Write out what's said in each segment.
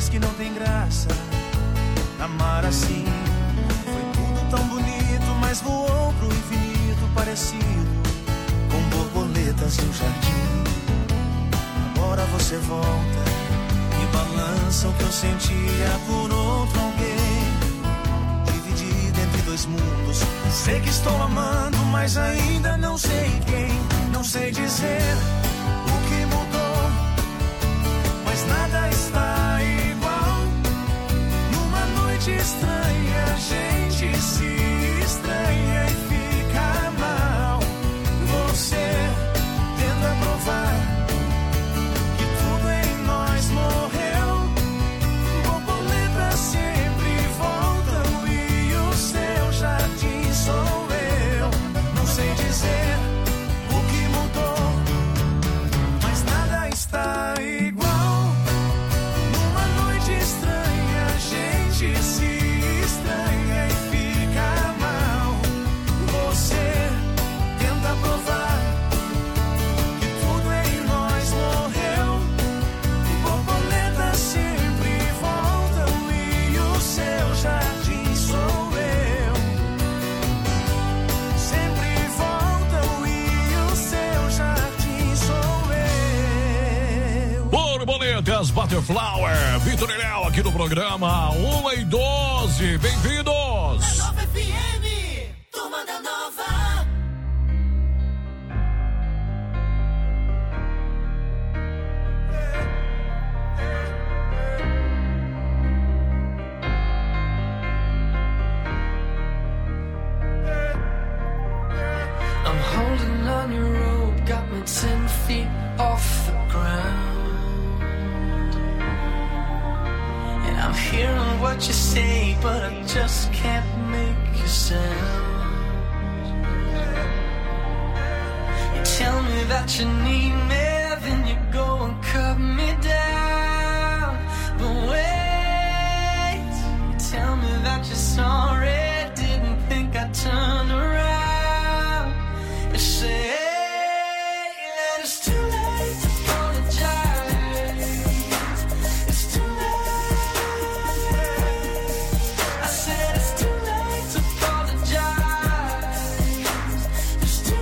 diz que não tem graça amar assim. Foi tudo tão bonito, mas voou pro infinito, parecido com borboletas no jardim. Agora você volta e balança o que eu sentia por outro alguém, dividido entre dois mundos. Sei que estou amando, mas ainda não sei quem. Não sei dizer o que mudou, mas nada está igual. Numa noite estranha, a gente se estranha e fica mal. Você tenta provar que tudo em nós morreu. Borboletas sempre voltam e o seu jardim sou eu. Não sei dizer o que mudou, mas nada está igual. Numa noite estranha, a gente se estranha e fica mal. Você tenta provar que tudo em nós morreu. Borboletas sempre voltam e o seu jardim sou eu. Sempre voltam e o seu jardim sou eu. Borboletas Butterflower, Vitor e Léo aqui no programa 1:12. Bem-vindos! Nova FM, turma da Nova. I'm holding on your rope, got me 10 feet off the ground. And I'm hearing what you say, but I just can't make a sound. You tell me that you need me, then you go and cut me down. But wait, you tell me that you're sorry, didn't think I'd turn around. You say that it's too late to apologize. It's too late. I said it's too late to apologize. It's too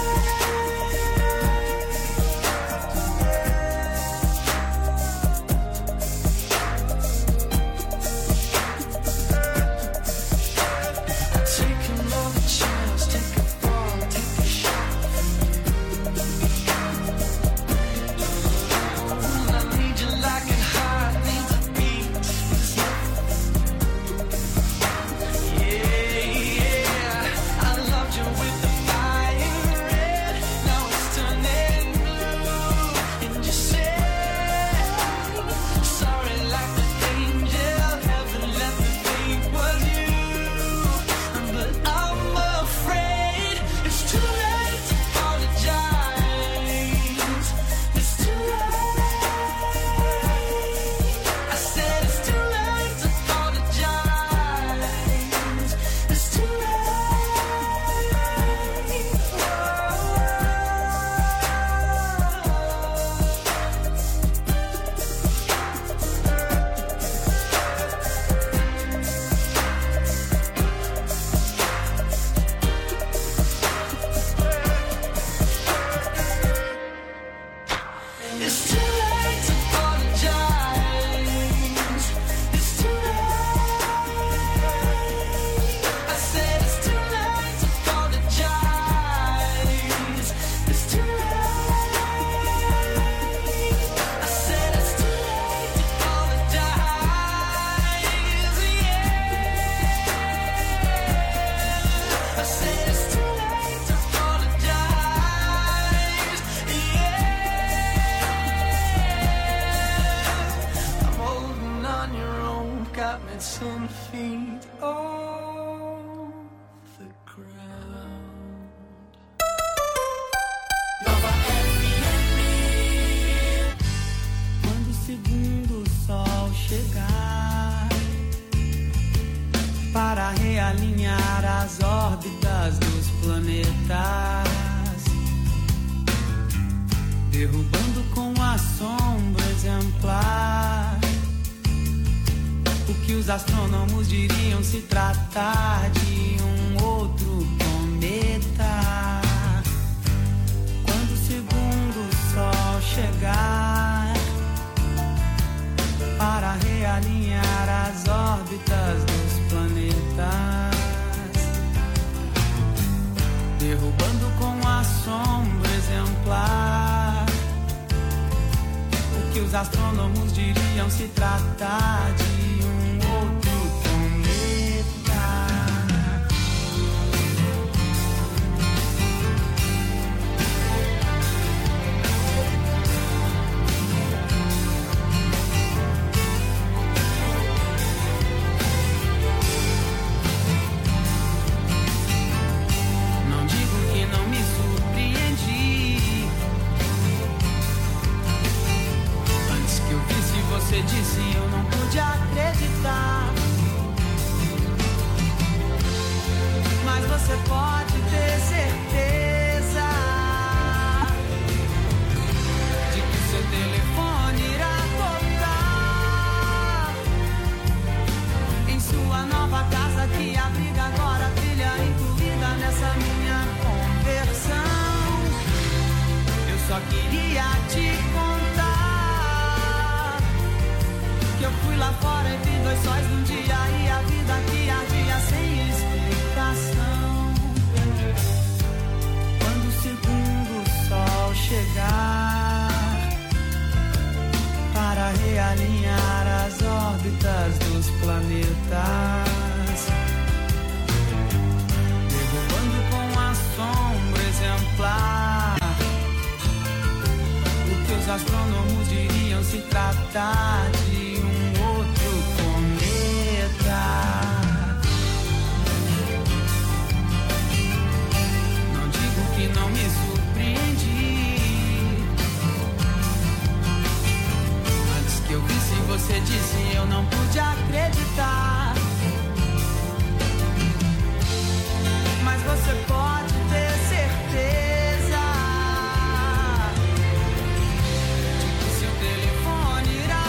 late. Take another chance, take a fall, take a shot. I need you like a heart needs a beat. Yeah, I loved you with the fire red. Now it's turning blue. And you say sorry like the angel. Heaven let me think was you. But I'm afraid it's too late to apologize. It's too late. I said it's too late to apologize. It's too late. It's too late to apologize. It's too late. I said it's too late to apologize. It's too late. I said it's too late to apologize. Yeah. I said it's too late to apologize. Yeah. I'm holding on your rope, got me 10 feet off the ground. Nova FM. Quando o segundo sol chegar para realinhar as órbitas dos planetas, derrubando com a sombra exemplar astrônomos diriam se tratar de um outro cometa. Quando o segundo sol chegar para realinhar as órbitas dos planetas, derrubando com assombro exemplar o que os astrônomos diriam se tratar de um outro cometa. Não digo que não me surpreendi. Antes que eu visse você disse, eu não pude acreditar. Mas você pode ter certeza de que seu telefone irá tocar em sua nova casa que abriga agora a filha incluída nessa minha conversão. Eu só queria te contar que eu fui lá fora e vi 2 sóis num dia e a vida que ardia sem explicação. Quando o segundo sol chegar para realinhar as órbitas dos planetas, derrubando com assombro exemplar o que os astrônomos diriam se tratar de um outro cometa. Não digo que não me surpreendi. Antes que eu visse você disse, eu não pude acreditar. Mas você pode ter certeza de que seu telefone irá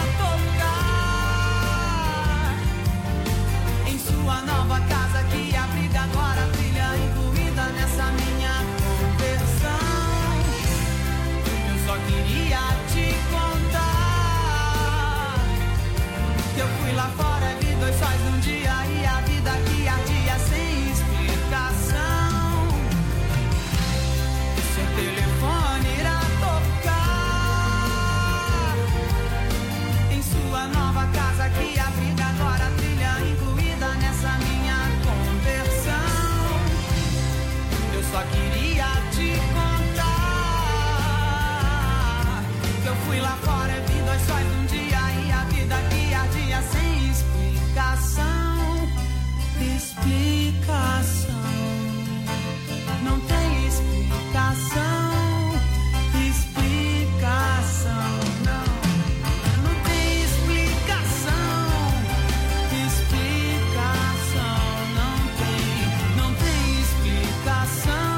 tocar em sua nova casa que abriga agora a filha incluída nessa minha conversão. Eu só queria te contar que eu fui lá fora e vi 2 sóis num dia e a vida que ardia sem explicação. Seu telefone irá tocar em sua nova casa que abriga agora a trilha incluída nessa minha conversão. Eu só queria te contar que eu fui lá fora e vi 2 sóis num dia e a vida que ardia sem explicação. Explicação. Não tem explicação. Explicação. Não. Não tem explicação. Explicação. Não tem. Não tem explicação.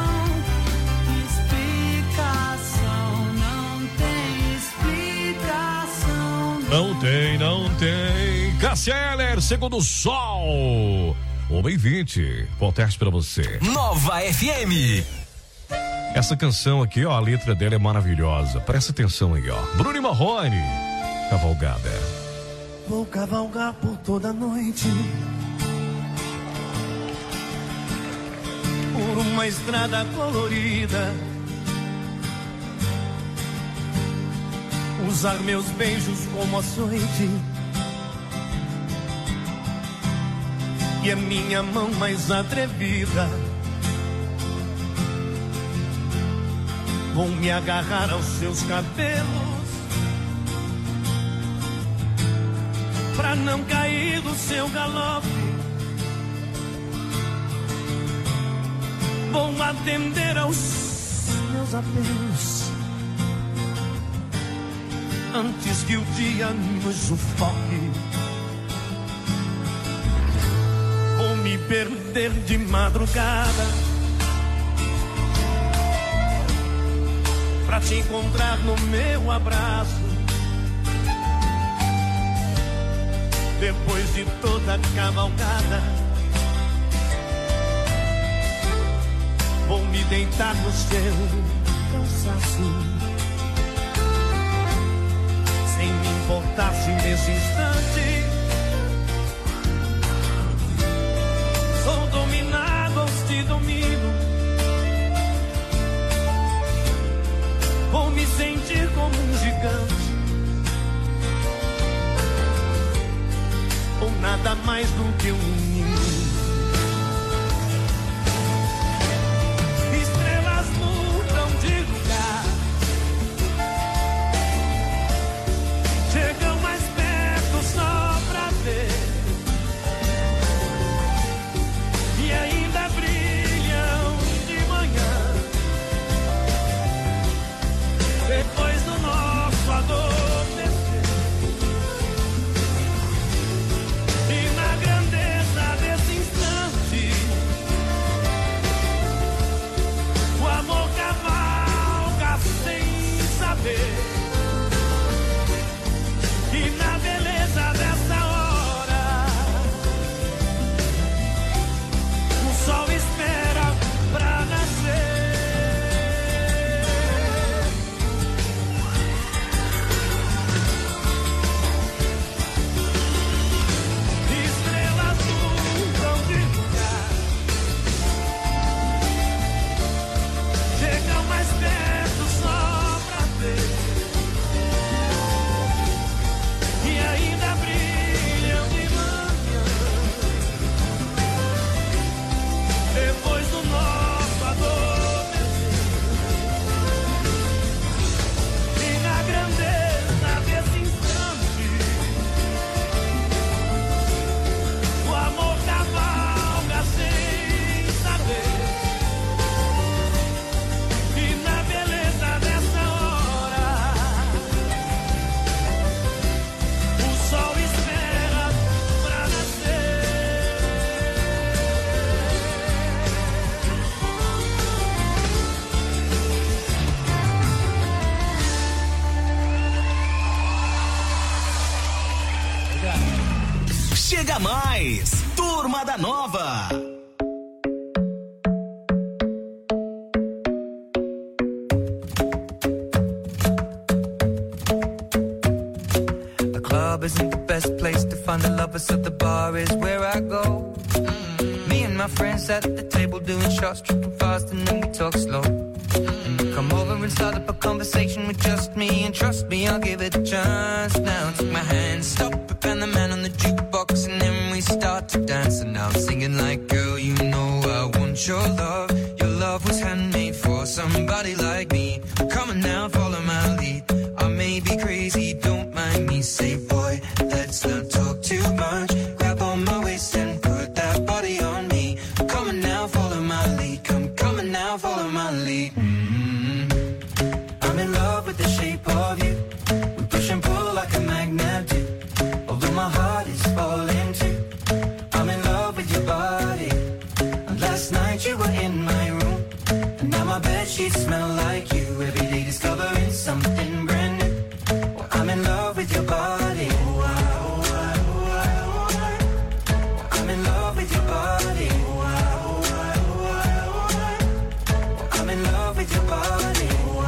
Explicação. Não tem explicação. Não tem. Cássia Eller, Segundo Sol. 1h20. Boa tarde pra você. Nova FM. Essa canção aqui, ó, a letra dela é maravilhosa. Presta atenção aí, ó. Bruno e Marrone, Cavalgada. Vou cavalgar por toda a noite, por uma estrada colorida, usar meus beijos como açoite e a minha mão mais atrevida. Vou me agarrar aos seus cabelos pra não cair do seu galope. Vou atender aos meus apelos antes que o dia nos sufoque. Vou me perder de madrugada pra te encontrar no meu abraço. Depois de toda a cavalgada, vou me deitar no seu cansaço, sem me importar se nesse instante sou dominado ou te domino. Vou me sentir como um gigante, ou nada mais do que um menino. Estrelas mudam de lugar, chegam mais perto só pra ver, e ainda brilham de manhã. Depois do nosso adormecer, e na grandeza desse instante, o amor cavalga sem saber. E na beleza dessa hora, o sol espera pra nascer. Estrelas mudam de lugar, chegam mais perto só pra ver, e ainda brilham de manhã. Depois do nosso adormecer, e na grandeza desse instante, o amor cavalga sem saber. E na beleza dessa hora, o sol espera pra nascer. Chega mais, Turma da Nova. The club isn't the best place to find the lovers, so the bar is where I go. Me and my friends at the table doing shots, tripping fast, and then we talk slow. And you come over and start up a conversation with just me, and trust me, I'll give it a chance. Now take my hand, stop it, and the man on the jukebox, and then we start to dance. And now I'm singing like, girl, you know I want your love. Your love was handmade for somebody like me. Come on now, follow my lead. I may be crazy, don't mind me. Say, boy, let's not talk too much. Grab on my waist and put that body on me. Come on now, follow my lead. Come on now, follow my lead. I'm in love with the shape of you. We push and pull like a magnet do. Although my heart is falling too. I'm in love with your body. And last night you were in my room, and now my bedsheets smell like you. Every day discovering something brand new. Well, I'm in love with your body. I'm in love with your body. I'm in love with your body.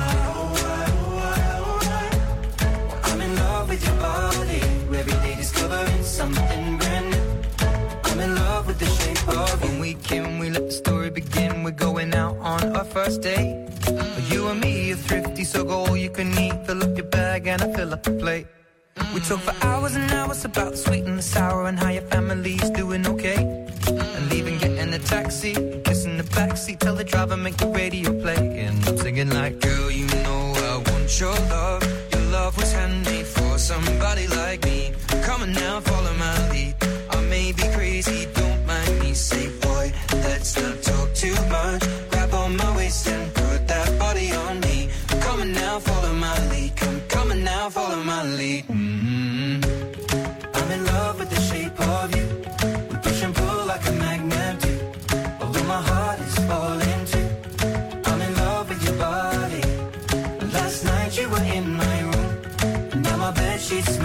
I'm in love with your body. Every day discovering something brand new. I'm in love with the shape of you. When we came, we let the story begin. We're going out on our first date. You and me are thrifty, so go all you can eat. Fill up your bag and I fill up the plate. We talk for hours and hours about the sweet and the sour, and how your family's doing okay. And leaving, getting a taxi, kissing the backseat, tell the driver make the radio play. And I'm singing like, girl, you know I want your love. Your love was handmade for somebody like me. Come on now, follow my lead. I may be crazy, don't mind me. Say, boy, let's not talk too much. Grab on my waist and put that body on me. Come on now, follow my lead. Come on now, follow my lead. I'm in love with the shape of you. We push and pull like a magnet do. Although my heart is falling too. I'm in love with your body. Last night you were in my room, and now my bedsheets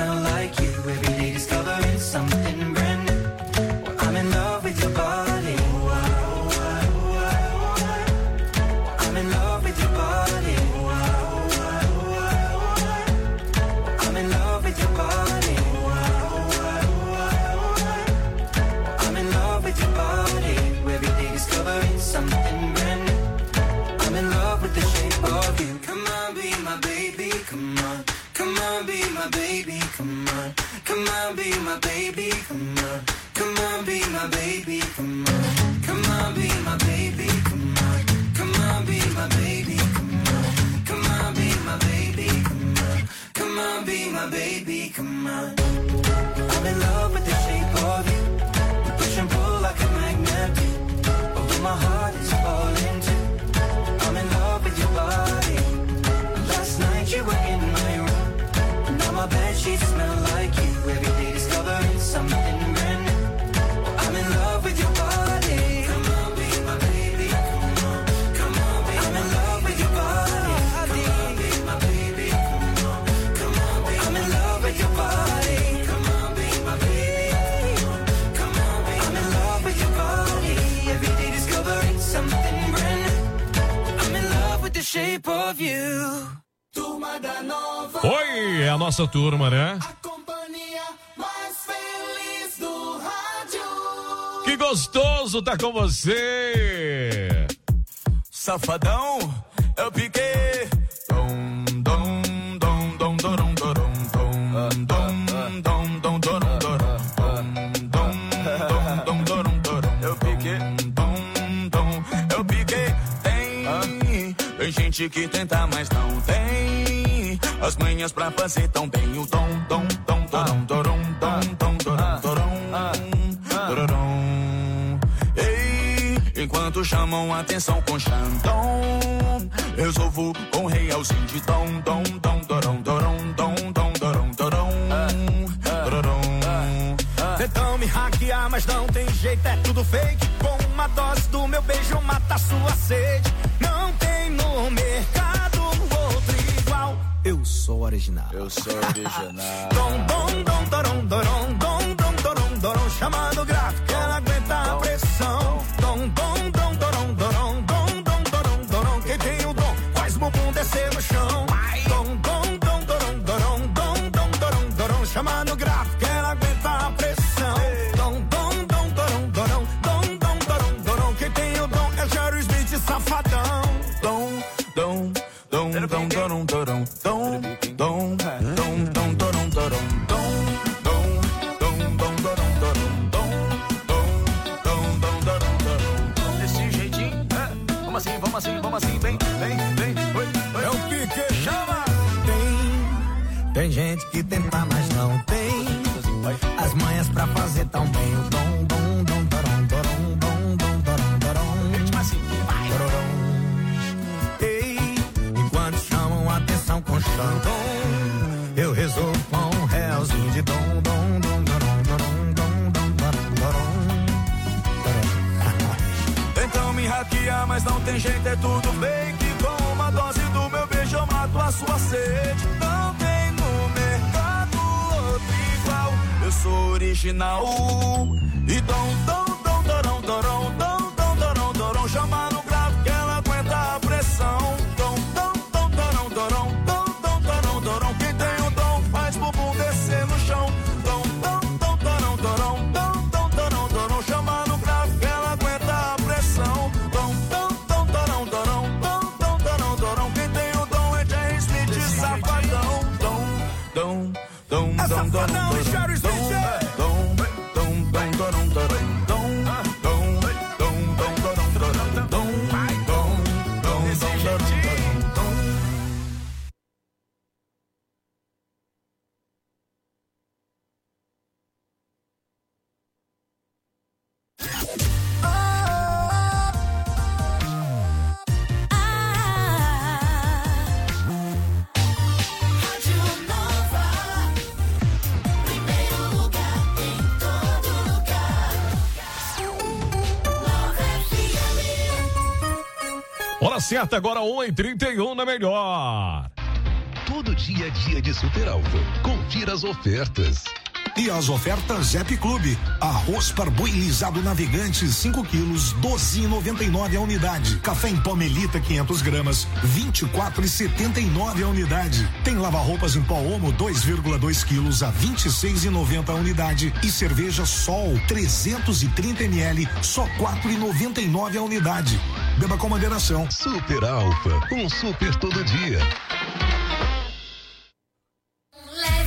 my baby, come on. Come on, be my baby, come on. Come on, be my baby, come on. Come on, be my baby, come on. Come on, be my baby, come on. Come on, be my baby, come on. Come on, be my baby, come on. I'm in love with the shape of you. Push and pull like a magnet. Although my heart is falling too. I'm in love with your body. Last night you were in my room. Now my bed sheets smell like you. Every day discovering something brand new. I'm in love with your body. Come on, be my baby. Come on, come on, be I'm in love with your body. Come on, be my baby. Come on, come on, be I'm in love with your body. Come on, be my baby. Come on, be I'm in love with your body. Every day discovering something brand new. I'm in love with the shape of you. Turma da Nova. Oi, é a nossa turma, né? A companhia mais feliz do rádio. Que gostoso tá com você. Safadão, eu piquei. Dom, dom, dom, dom, dom, dom, dom, dom, dom, dom, dom, dom, eu piquei. Dom, dom, eu piquei. Tem gente que tenta, mas não tem as manhas pra fazer tão bem o dom, dom, dom, dom, dom, dom, dom, dom, dom. Ei, enquanto chamam a atenção com Xandão, resolvo com realzinho de dom, dom, dom, dom, dom, dom, dom, dom, dom. Tentam me hackear, mas não tem jeito, é tudo fake. Com uma dose do meu beijo mata sua sede. Não tem no mercado outro igual. Eu sou original. Eu sou original. Dom, dom, dom, dorom, dorom, dom, dom, dorom, dorom. Chamando gráfico, ela aguenta a pressão. Dom, dom, dom, dorom, dorom, dom, dom, dorom, dorom. Quem tem o dom faz bumbum descer no chão. Dom, dom, dom, dorom, dorom, dom, dom, dorom, dorom. Chamando gráfico, ela aguenta a pressão. Dom, dom, dom, dorom, dorom, dom, dom, dorom, dorom. Quem tem o dom é Jerry Smith, safadão. Dom, dom, dom, dom, dom, dom, dom, dom, dom, dom, dom, dom, dom. Desse jeitinho, vamos assim, bem, É o que chama. Tem gente que tenta, mas não tem as manhas pra fazer tão bem o dom, dom, dom, dorom, dorom, dom, dom, dorom, dorom. Ei, enquanto chamam a atenção com Xandão, eu resolvo com um realzinho de dom, dom, dom, dorom, dorom, dom, dom, dorom, dorom. Tentam me hackear, mas não tem jeito, é tudo fake. Com uma dose do meu beijo eu mato a sua sede. Não tem no mercado outro igual. Eu sou original. E dom, dom, dom, dorom, dorom, dom, dom, dorom, dorom. Chama no grave que ela aguenta a pressão. Dom, dom, dom, dorom, dorom, dom, dom, dorom, dorom. Quem tem o dom faz bumbum descer no chão. Dom, dom, dom, dorom, dorom, dom, dom, dorom, dorom. Chama no grave que ela aguenta a pressão. Dom, dom, dom, dorom, dorom, dom, dom, dorom, dorom. Quem tem o dom é Jerry Smith, safadão. Dom, dom, dom, dom, dom, Safadão e Jerry Smith. Hora certa agora, 1h31 na melhor. Todo dia é dia de Super Alfa. Confira as ofertas. E as ofertas Zep Clube. Arroz parboilizado navegante 5 quilos, 12,99 a unidade. Café em pó Melita 500 gramas, 24,79 a unidade. Tem lava-roupas em pó Omo 2,2 quilos a 26,90 a unidade. E cerveja Sol 330 ml, só 4,99 a unidade. Beba com moderação. Super Alfa, um super todo dia. Leve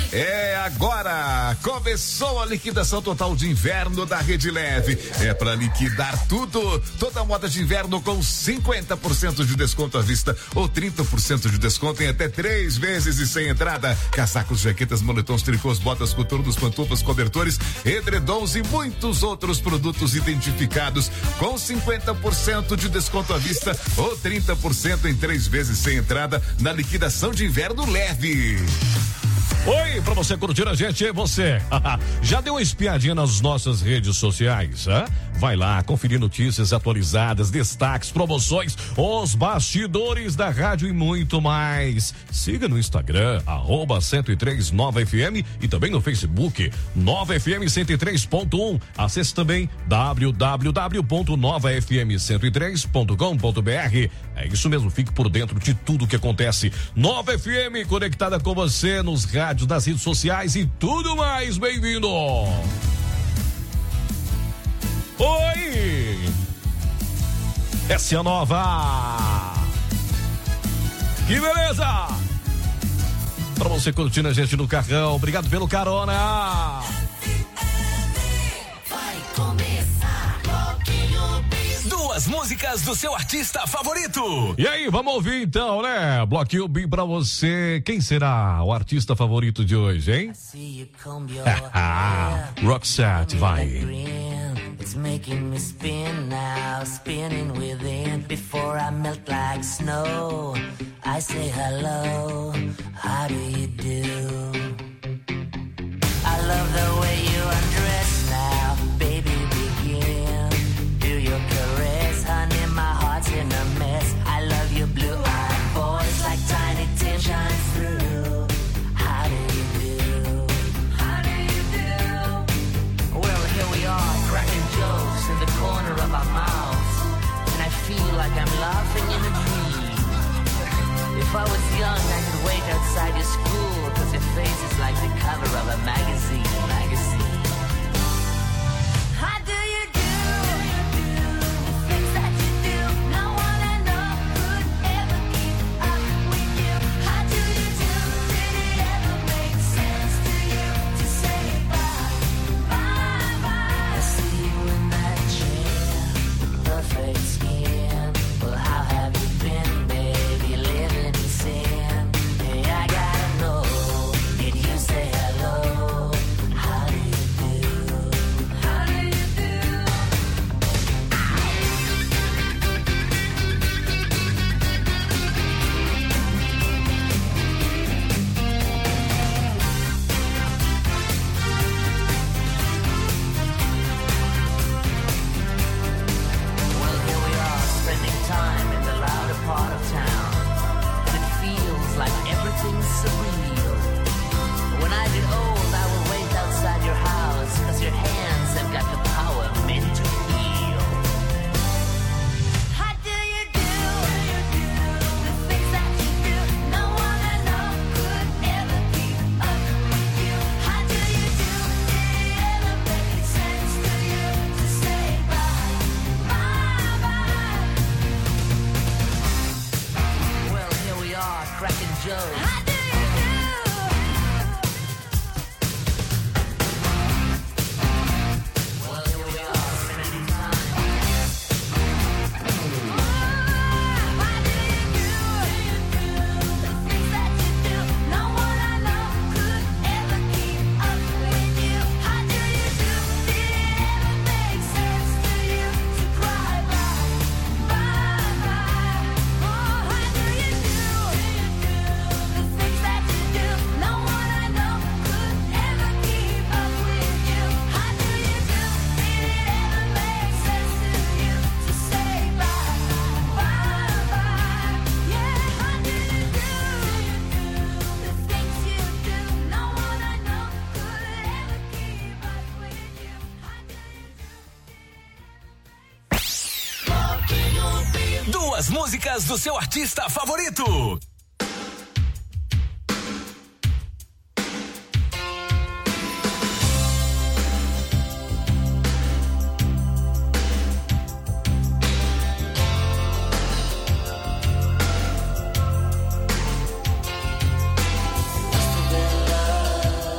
É agora, começou a liquidação total de inverno da Rede Leve. É para liquidar tudo, toda a moda de inverno com 50% de desconto à vista ou 30% de desconto em até 3 vezes e sem entrada. Casacos, jaquetas, moletons, tricôs, botas, coturnos, pantufas, cobertores, edredons e muitos outros produtos identificados com 50% de desconto à vista ou 30% em 3 vezes sem entrada na liquidação de inverno Leve. Oi, pra você curtir a gente, e você? Já deu uma espiadinha nas nossas redes sociais, hein? Vai lá, conferir notícias atualizadas, destaques, promoções, os bastidores da rádio e muito mais. Siga no Instagram, @103 Nova FM e também no Facebook, Nova FM 103.1. Acesse também www.novafm103.com.br. É isso mesmo, fique por dentro de tudo que acontece. Nova FM conectada com você nos rádios, das redes sociais e tudo mais. Bem-vindo! Oi! Essa é a nova! Que beleza! Pra você curtindo a gente no carrão, obrigado pelo carona! Vai começar Duas músicas do seu artista favorito. E aí, vamos ouvir então, né? Bloquinho B pra você. Quem será o artista favorito de hoje, hein? Roxette, vai. It's making me spin now, spinning within. Before I melt like snow, I say hello, how do you do? I love the way you undress now, baby, begin. Do your caress, honey, my heart's in a mess. I love your blue-eyed voice like Tiny Tim shines through. How do you do? How do you do? Well, here we are, cracking jokes in the corner of our mouths, and I feel like I'm laughing in a dream. If I was young, I could wait outside your school, 'cause your face is like the cover of a magazine. How do you do? The things that you do, no one I know could ever keep up with you. How do you do? Did it ever make sense to you to say bye, bye, bye? I see you in that chair, perfect skin. Well, how have you been, baby? Living in sin. Hey, I gotta know, did you say hello? How do you do? How do you do? Well, here we are, spending time in the louder part of town, and it feels like everything's surreal. When I get old, I will wait outside your house, 'cause your hands have got the power meant to heal. How do you do? The things that you do, no one I know could ever keep up with you. How do you do? Did it ever make sense to you to say bye, bye, bye? Well, here we are, cracking jokes. How do you do? Well, here we are, spending time. How do you do? The things that you do, no one I know could ever keep up with you. How do you do? Did it ever make sense to you to cry bye, bye, bye? Oh, how do you do? The things that you do, no one I know could ever keep up with you. How do you do? Did it ever make sense to you to say bye, bye, bye? Yeah, how do you do? The things you do, no one I know could ever keep up with you. How do you do? Duas músicas do seu artista favorito. Must have been love.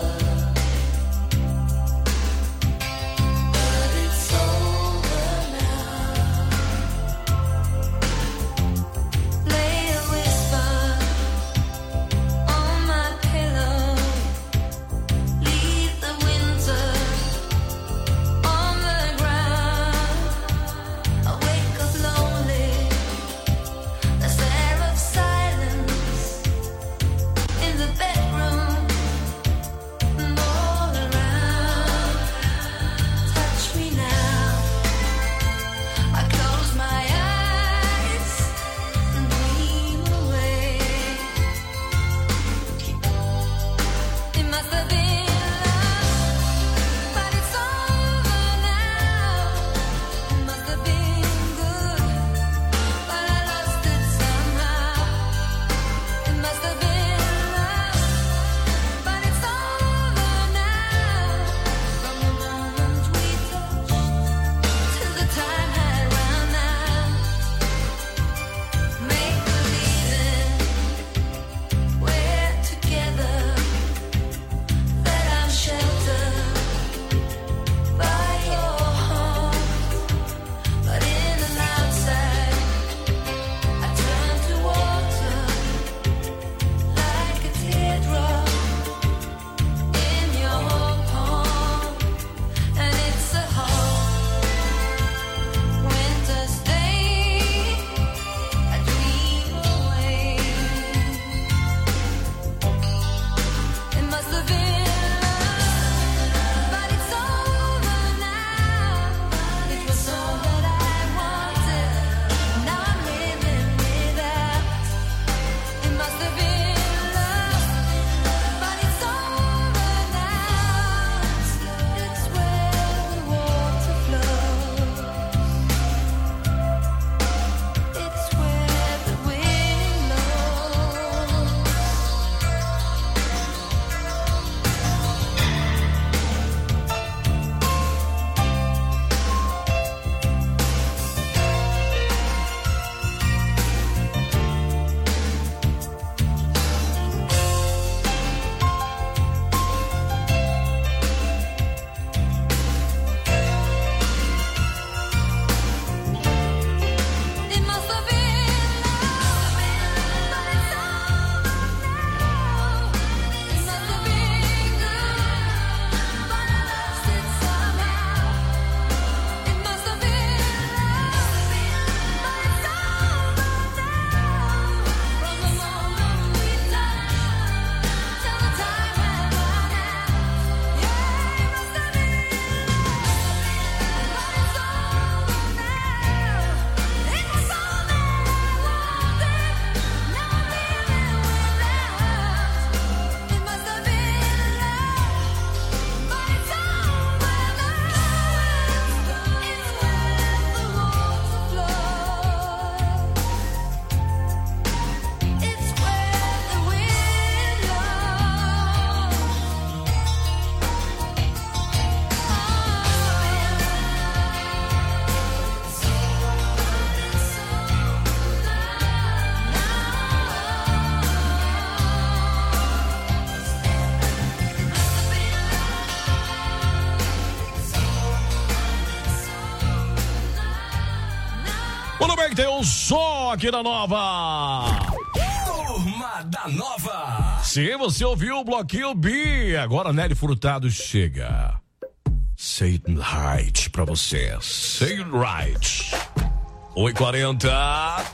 91 só aqui na Nova. Turma da Nova. Se você ouviu o bloquinho B, agora Nelly Furtado chega. Say it right pra você. Say it right. 8h40.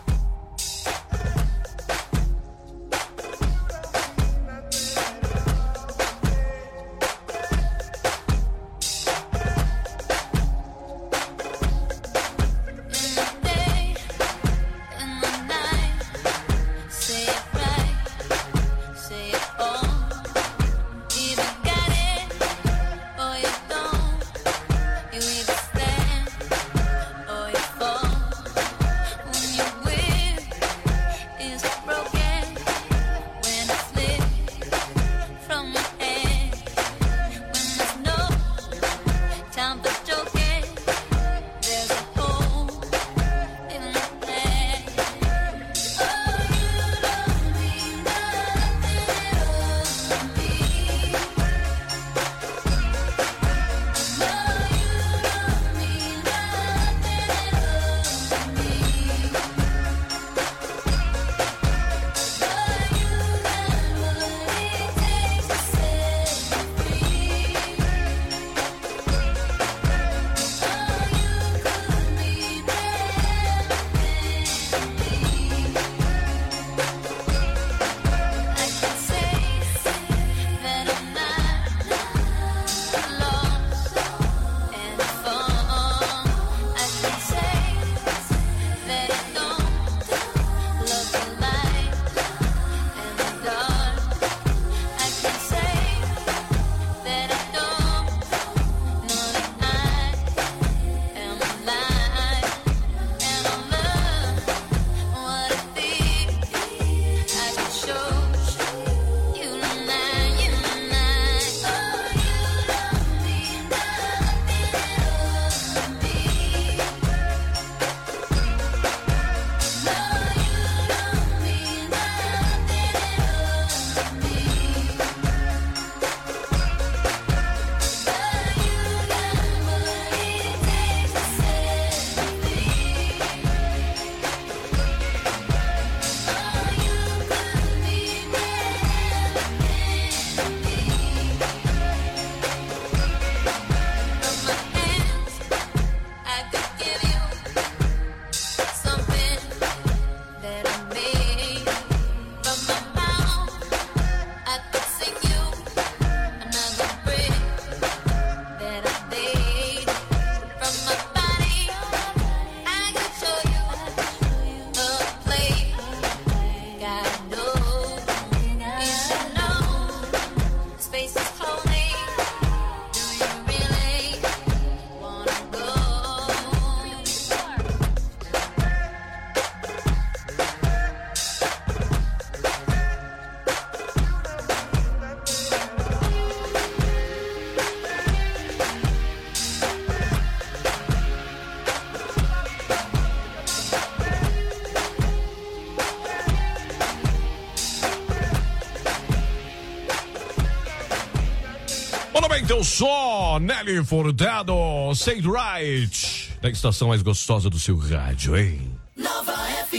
Então só Nelly Furtado, Say It Right, da estação mais gostosa do seu rádio, hein? Nova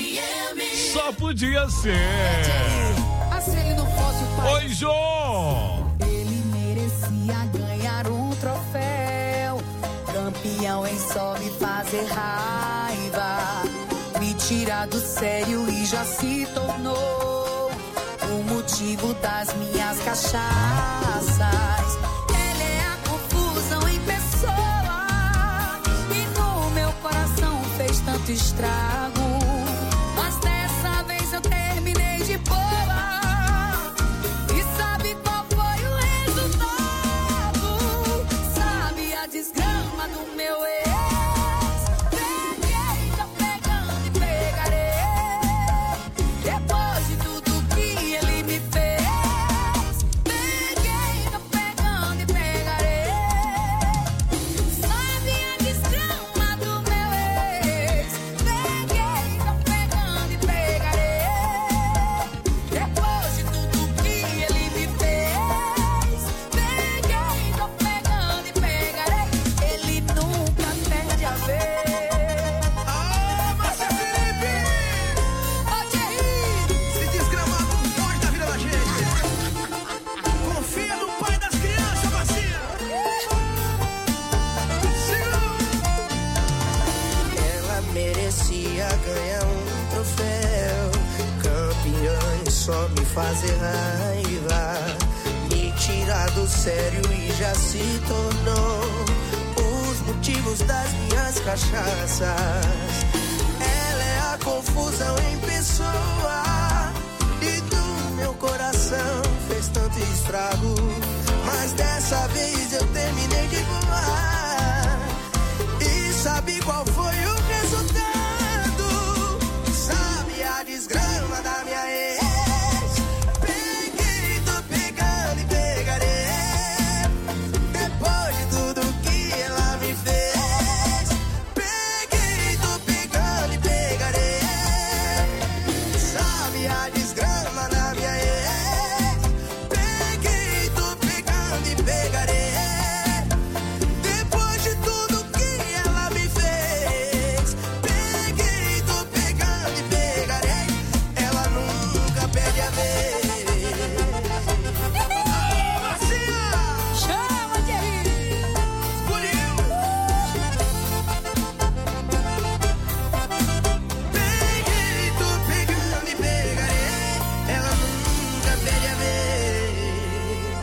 FM. Só podia ser. Oi, Jô. Ele merecia ganhar um troféu. Campeão em só me fazer raiva. Me tirar do sério e já se tornou o motivo das minhas cachaças. Fez tanto estrago, mas dessa vez eu terminei de boa. E sabe qual foi o resultado? Sabe a desgrama do meu ex? Peguei, tô pegando e pegarei. Depois de tudo que ele me fez. Peguei, tô pegando e pegarei. Sabe a desgrama do meu ex? só me fazer raiva, me tirar do sério e já se tornou os motivos das minhas cachaças. Ela é a confusão em pessoa e do meu coração fez tanto estrago, mas dessa vez eu terminei de voar. E sabe qual foi o resultado? Sabe a desgrama da minha ex? Peguei, tô pegando e pegarei. Depois de tudo que ela me fez. Peguei, tô pegando e pegarei. Sabe a desgrama da minha ex? Peguei, tô pegando e pegarei. Depois de tudo que ela me fez. Peguei, tô pegando e pegarei. Ela nunca perde a vez. Chama, Thierry! Peguei, tô pegando e pegarei. Ela nunca perde a vez.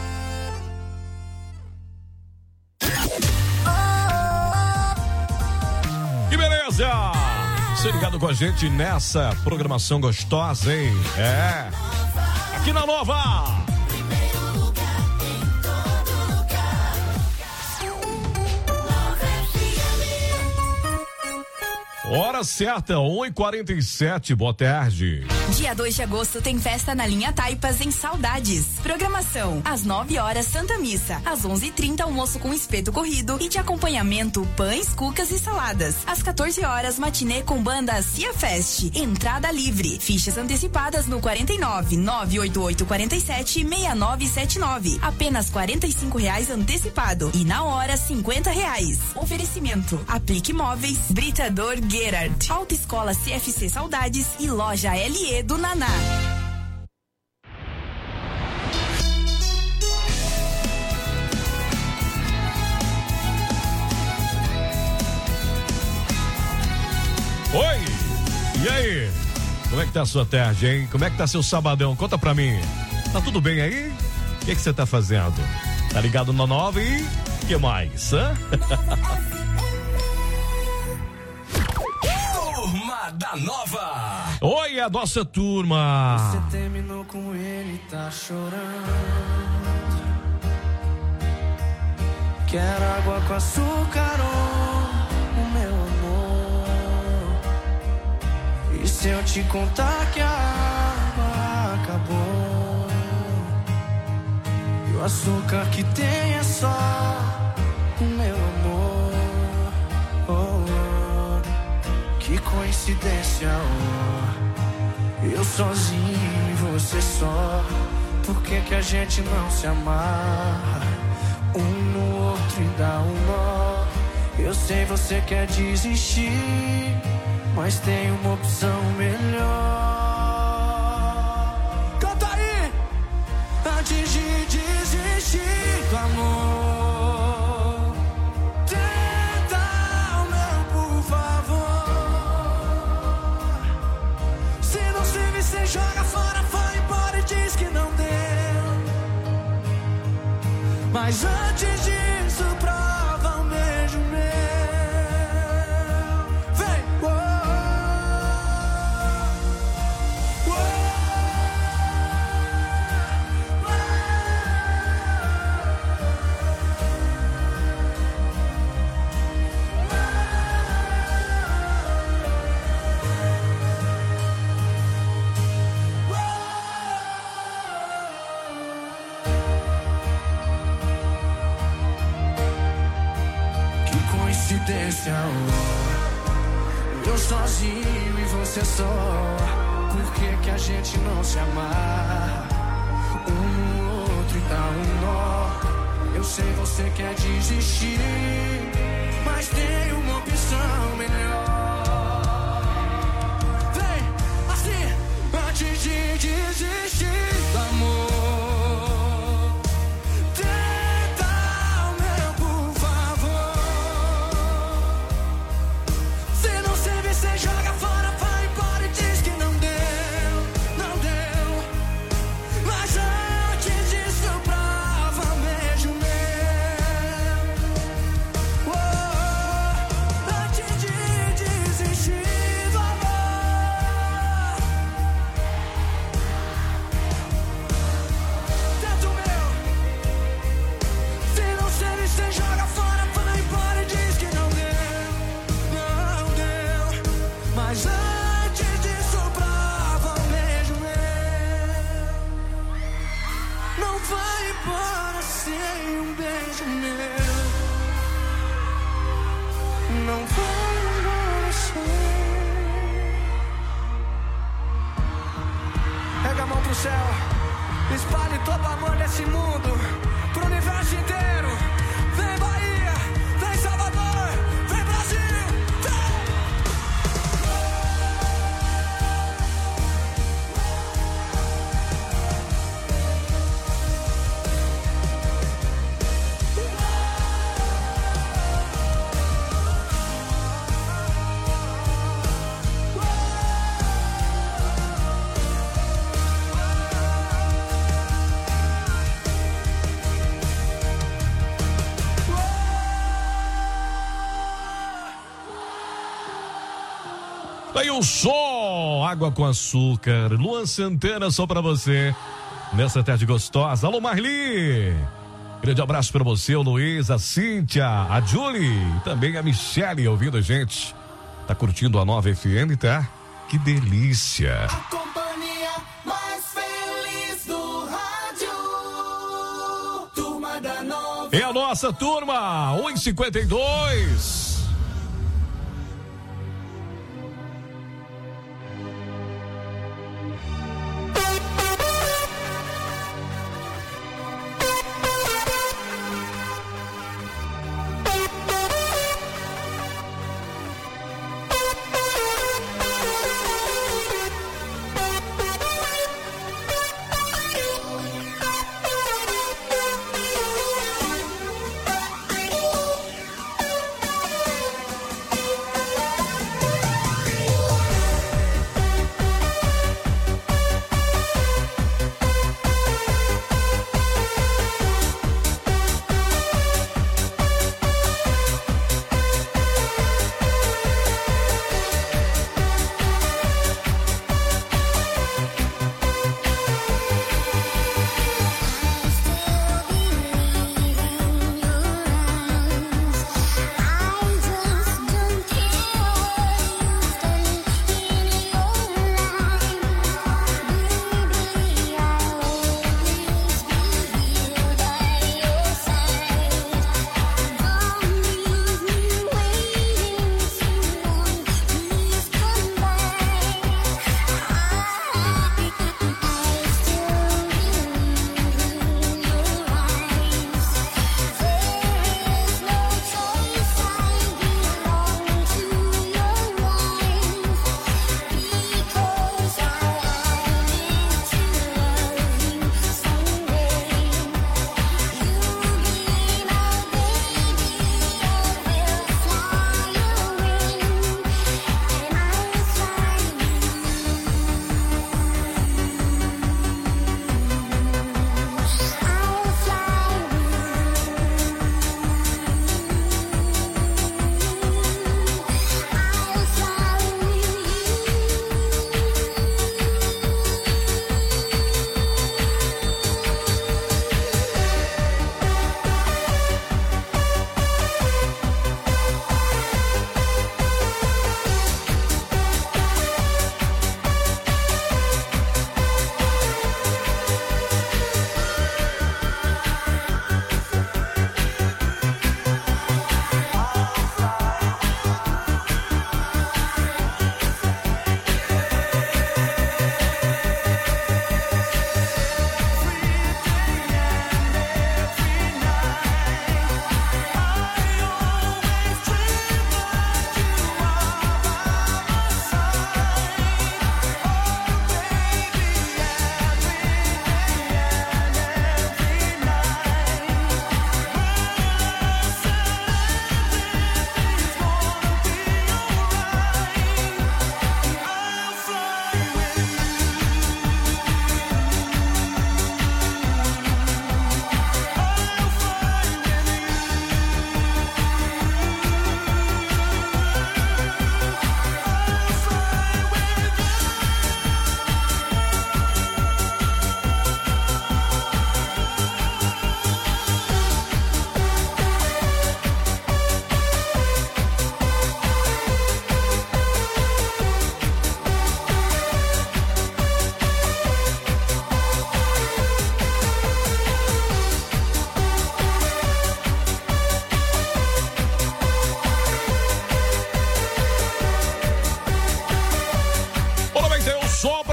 Que beleza! Você ligado com a gente nessa programação gostosa, hein? É. Aqui na Nova. Hora certa, 1h47, boa tarde. Dia 2 de agosto tem festa na linha Taipas em Saudades. Programação: às 9 horas Santa Missa, às 11h30 almoço com espeto corrido e de acompanhamento pães, cucas e saladas. Às 14 horas matinê com banda Cia Fest. Entrada livre. Fichas antecipadas no 49 988 47 6979. Apenas R$45 antecipado e na hora R$50. Oferecimento: Aplique Móveis, Britador Gerard, Autoescola CFC Saudades e Loja LE do Naná. Oi! E aí? Como é que tá a sua tarde, hein? Como é que tá seu sabadão? Conta pra mim. Tá tudo bem aí? O que você tá fazendo? Tá ligado na Nova e o que mais, hã? Turma da Nova. Oi, a nossa turma. Você terminou com ele, tá chorando. Quero água com açúcar, oh, o meu amor. E se eu te contar que a água acabou? E o açúcar que tem é só o meu amor. Oh, oh. Que coincidência, oh. Eu sozinho e você só. Por que que a gente não se amarra? Um no outro e dá um nó. Eu sei você quer desistir, mas tem uma opção melhor. Canta aí! Antes de desistir do amor, tenta o meu, por favor. Se não serve, você joga fora, vai embora e diz que não deu. Mas antes disso, prova um beijo meu. Vem! Coincidência, oh. Eu sozinho e você só. Por que que a gente não se amarra? Um no outro e dá um nó. Eu sei você quer desistir, mas tem uma opção melhor. Vem, assim, antes de desistir do amor. Você joga fora, vai embora e diz que não deu, não deu. do céu. Espalhe todo o amor desse mundo pro universo inteiro. Vem Bahia, vem Salvador, vem Brasil, Aí o som, água com açúcar, Luan Santana só pra você, nessa tarde gostosa. Alô Marli, grande abraço pra você, o Luiz, a Cíntia, a Julie e também a Michele ouvindo a gente. Tá curtindo a Nova FM, tá? Que delícia. A companhia mais feliz do rádio. Turma da Nova. É a nossa turma, 1:52.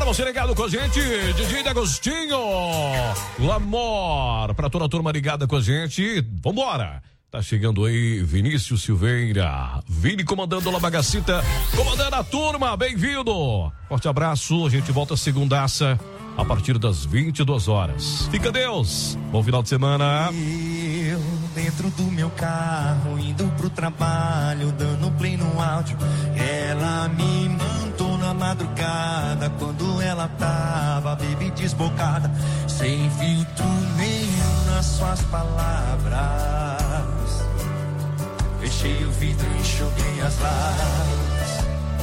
pra você ligado com a gente, DJ Agostinho, L'Amor, pra toda a turma ligada com a gente, vambora. Tá chegando aí Vinícius Silveira, Vini comandando a Bagacita, comandando a turma, bem-vindo. Forte abraço, a gente volta segundaça a partir das 22 horas. Fica Deus, bom final de semana. Eu dentro do meu carro, indo pro trabalho, dando play no áudio, ela me mandou na madrugada, quando ela tava baby desbocada, sem filtro nenhum nas suas palavras. Fechei o vidro e enxuguei as lágrimas.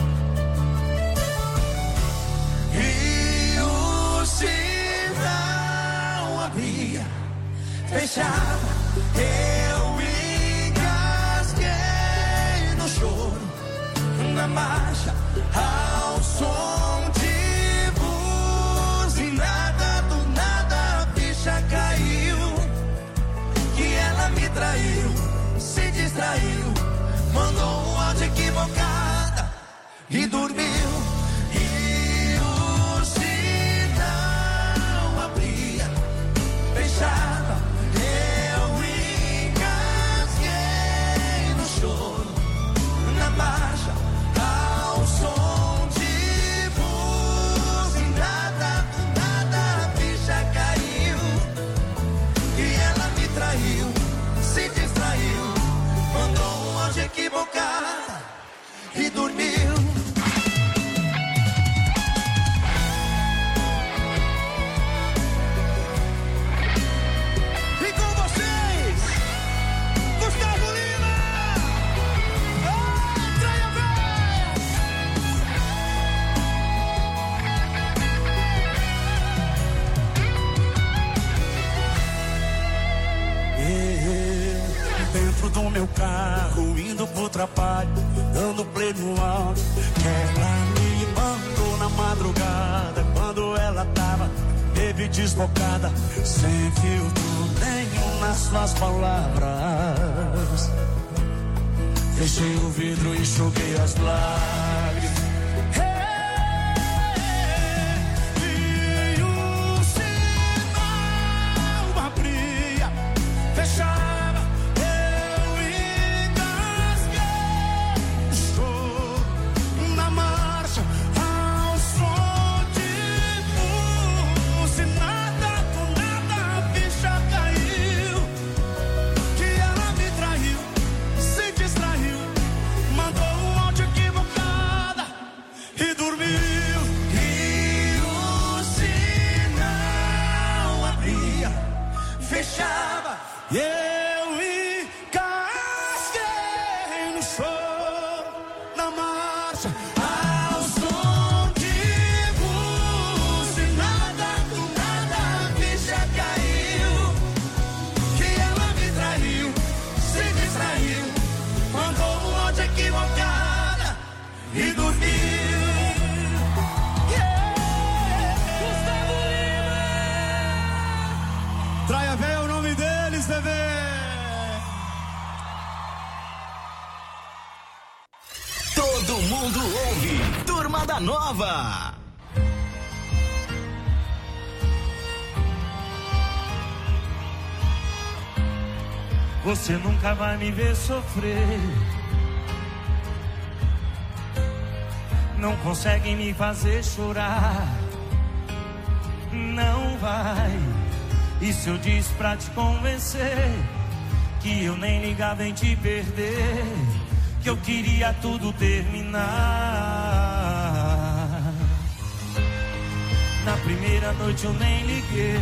E o sinal abria, fechava, eu engasguei no choro, na marcha, ao som de buzinada, do nada a ficha caiu, que ela me traiu, se distraiu, mandou um áudio equivocada e dormiu. E o sinal abria, fechava, eu engasguei no choro, na marcha, ao som de buzinada, do nada a ficha caiu, e ela me traiu, se distraiu, mandou um áudio equivocado e dormiu. E com vocês, Gustavo Lima, Traia dentro do meu carro, indo pro trabalho, dando play no áudio, ela me mandou na madrugada, quando ela tava baby desbocada, sem filtro nenhum nas suas palavras. Fechei o vidro e enxuguei as lágrimas. E o sinal abria, fechava, eu engasguei no choro, na marcha, ao som de buzinada, do nada a ficha caiu, que ela me traiu, se distraiu, mandou um áudio equivocada e dormiu. E o sinal abria, fechava, e eu engasguei no choro, na marcha, ao som de buzinada, do nada a ficha caiu, que ela me traiu, se distraiu, mandou um áudio equivocada e dormiu. Gustavo Lima, Traia Véia é o nome deles, bebê. Todo mundo ouve. Turma da Nova. Você nunca vai me ver sofrer, não consegue me fazer chorar, não vai. E se eu disse pra te convencer que eu nem ligava em te perder, que eu queria tudo terminar. Na primeira noite eu nem liguei,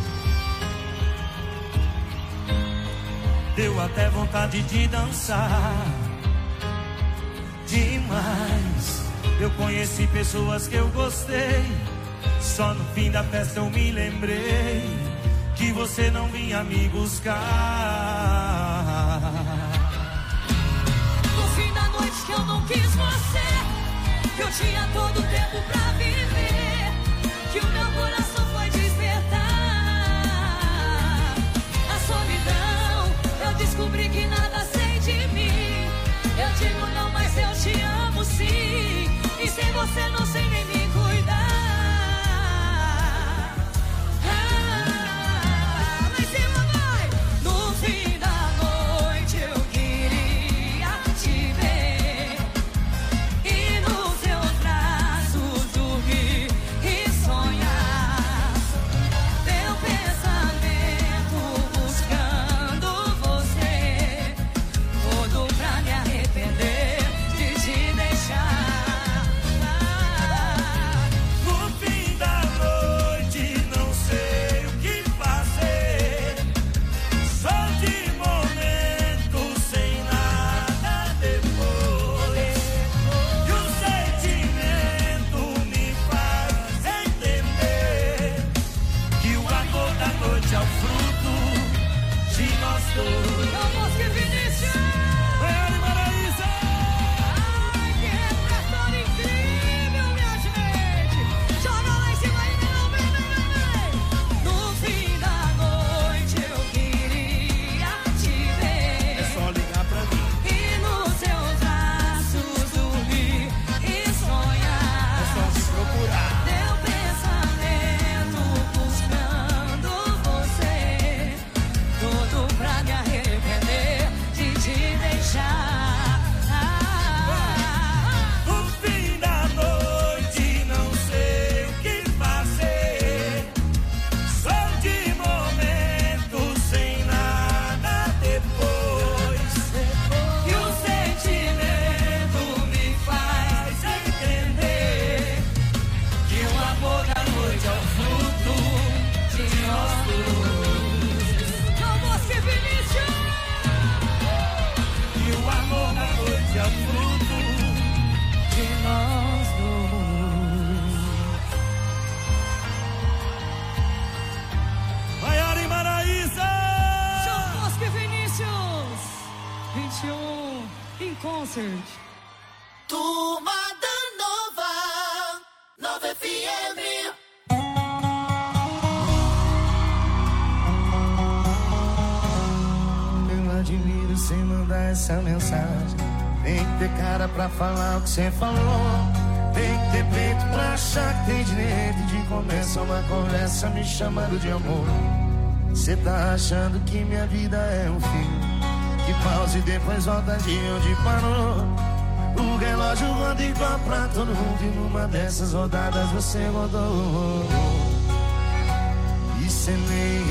deu até vontade de dançar demais. Eu conheci pessoas que eu gostei, só no fim da festa eu me lembrei que você não vinha me buscar. No fim da noite que eu não quis você, que eu tinha todo o tempo pra viver, que o meu coração foi despertar. A solidão, eu descobri que nada sei de mim. Eu digo não, mas eu te amo sim, e sem você não sei nem me cuidar. dois. João Bosco e Vinícius. Maiara e Maraísa. Ai, que repertório incrível, minha gente. Joga lá em cima aí, não, vem. No fim da noite eu queria te ver. É só ligar pra mim. E nos seus braços dormir e sonhar. É só me procurar. Meu pensamento buscando você, tudo pra me arrepender de te deixar. No fim da noite não sei o que fazer. Só de momento sem nada depois. E o sentimento me faz entender que o amor da noite é o fruto de nós dois. João Bosco e Vinícius. E o amor da noite é o fruto De nós dois. Maiara e Maraísa. João Bosco e Vinícius. 21 em concert. Turma da Nova FM. Eu admiro sem mandar essa mensagem. Tem que ter cara pra falar o que você falou. Tem que ter peito pra achar que tem direito de começar uma conversa me chamando de amor. Cê tá achando que minha vida é um fim, que pausa e depois volta de onde parou. O relógio roda igual pra todo mundo e numa dessas rodadas você rodou. E cê nem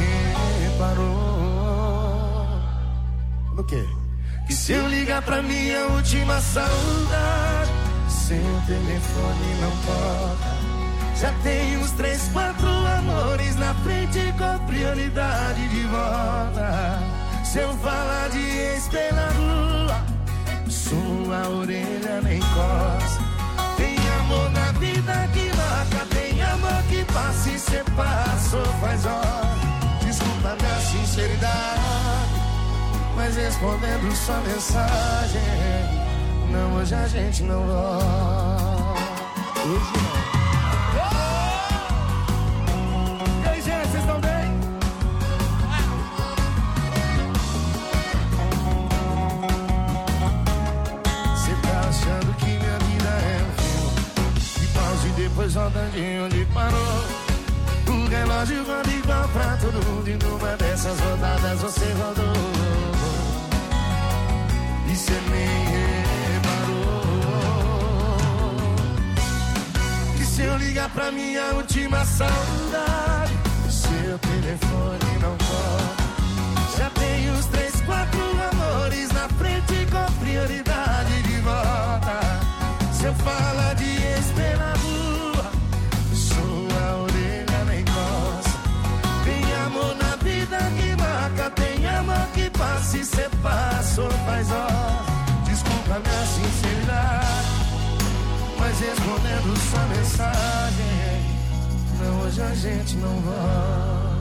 reparou. No quê? Que se eu ligar pra minha última saudade, seu telefone não toca. Já tem uns 3, 4 amores na frente com prioridade de volta. Se eu falar de ex pela rua, sua orelha nem coça. Tem amor na vida que marca, tem amor que passa e cê passou faz hora. Desculpa minha sinceridade, mas respondendo sua mensagem, não, hoje a gente não volta. Hoje não. E aí, gente, vocês estão bem? Cê tá achando que minha vida é um filme, que pausa e depois volta de onde parou. O relógio roda igual pra todo mundo e numa dessas rodadas você rodou. E cê nem reparou que se eu ligar pra minha última saudade, seu telefone não toca. Já tem uns 3, 4 amores na frente com prioridade de volta. Se eu falar de ex pela rua, sua orelha nem coça. Tem amor na vida que marca, tem amor que passa e cê passou faz hora. Desculpa minha sinceridade, mas respondendo sua mensagem, não, hoje a gente não volta.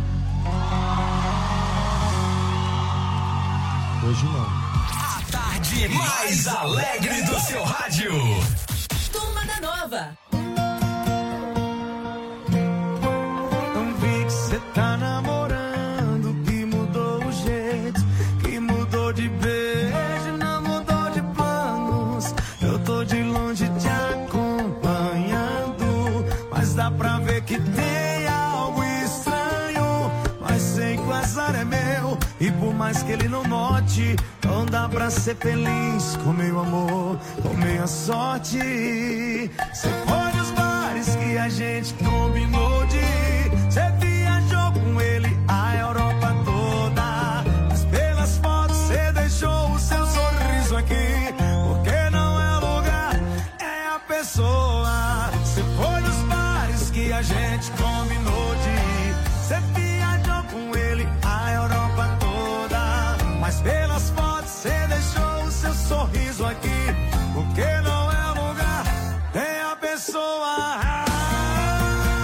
Hoje não. A tarde mais alegre do seu rádio. Turma da Nova. Não vi que cê tá namorando, que mudou o jeito, que mudou de beijo, não mudou de planos. Eu tô de longe te acompanhando, mas dá pra ver que tem algo estranho. Mas sei que o azar é meu, e por mais que ele não note, não dá pra ser feliz com meu amor, com minha sorte. Cê foi nos bares que a gente combinou de ir, cê viajou com ele a Europa toda, mas pelas fotos cê deixou o seu sorriso aqui, porque não é lugar, é a pessoa. Cê foi nos bares que a gente combinou de ir, cê viajou com ele a Europa toda, mas pelas fotos cê deixou o seu sorriso aqui, porque não é lugar, é a pessoa.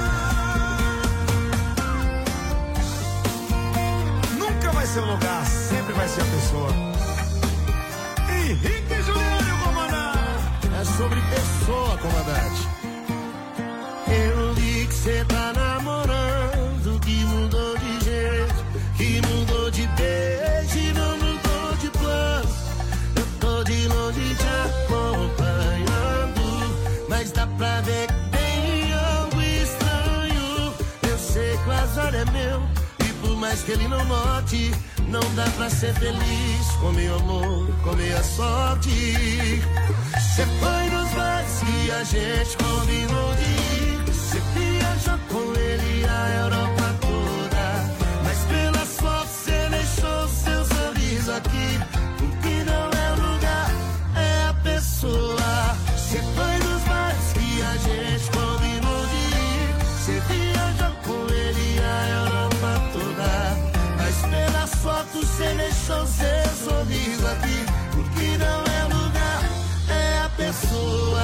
Nunca vai ser lugar, conhece a pessoa. Henrique Juliano, comandante. É sobre pessoa, comandante. Eu vi que cê tá namorando, que mudou de jeito, que mudou de beijo e não mudou de plano. Eu tô de longe te acompanhando, mas dá pra ver que tem algo estranho. Eu sei que o azar é meu, e por mais que ele não note, não dá pra ser feliz com meu amor, com minha sorte. Cê foi nos bares que a gente combinou de ir. Cê viajou com ele a Europa toda, mas pelas fotos cê deixou seu sorriso aqui. Porque não é o lugar, é a pessoa. Cê foi nos bares que a gente combinou de ir. Cê viajou com ele a Europa toda, mas pelas fotos cê deixou seu sorriso aqui. Porque não é o lugar, é a pessoa.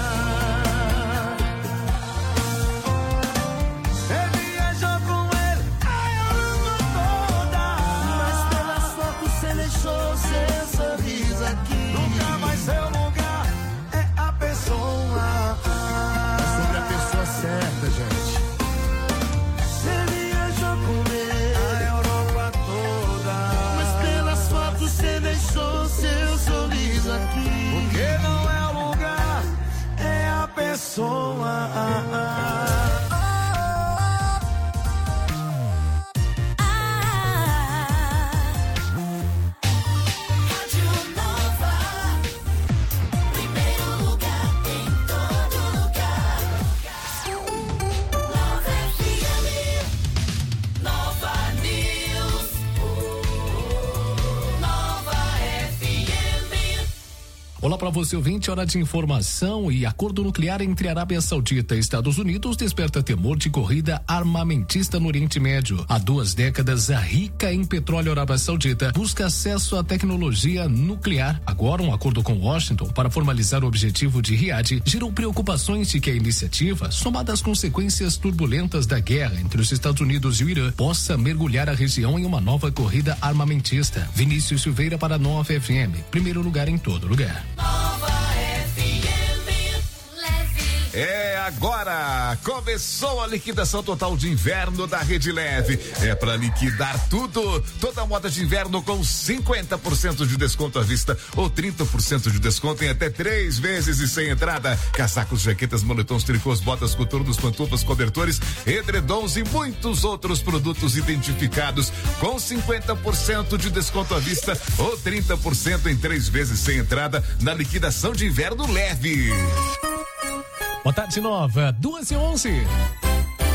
Olá para você, ouvinte, hora de informação. E acordo nuclear entre Arábia Saudita e Estados Unidos desperta temor de corrida armamentista no Oriente Médio. Há 2 décadas, a rica em petróleo Arábia Saudita busca acesso à tecnologia nuclear. Agora, um acordo com Washington para formalizar o objetivo de Riad gerou preocupações de que a iniciativa, somada às consequências turbulentas da guerra entre os Estados Unidos e o Irã, possa mergulhar a região em uma nova corrida armamentista. Vinícius Silveira para Nova FM, primeiro lugar em todo lugar. É agora, começou a liquidação total de inverno da Rede Leve. É para liquidar tudo, toda a moda de inverno com 50% de desconto à vista ou 30% de desconto em até 3 vezes e sem entrada. Casacos, jaquetas, moletons, tricôs, botas, coturnos, pantufas, cobertores, edredons e muitos outros produtos identificados com 50% de desconto à vista ou 30% em 3 vezes sem entrada na liquidação de inverno Leve. Boa tarde, Nova, 2h11.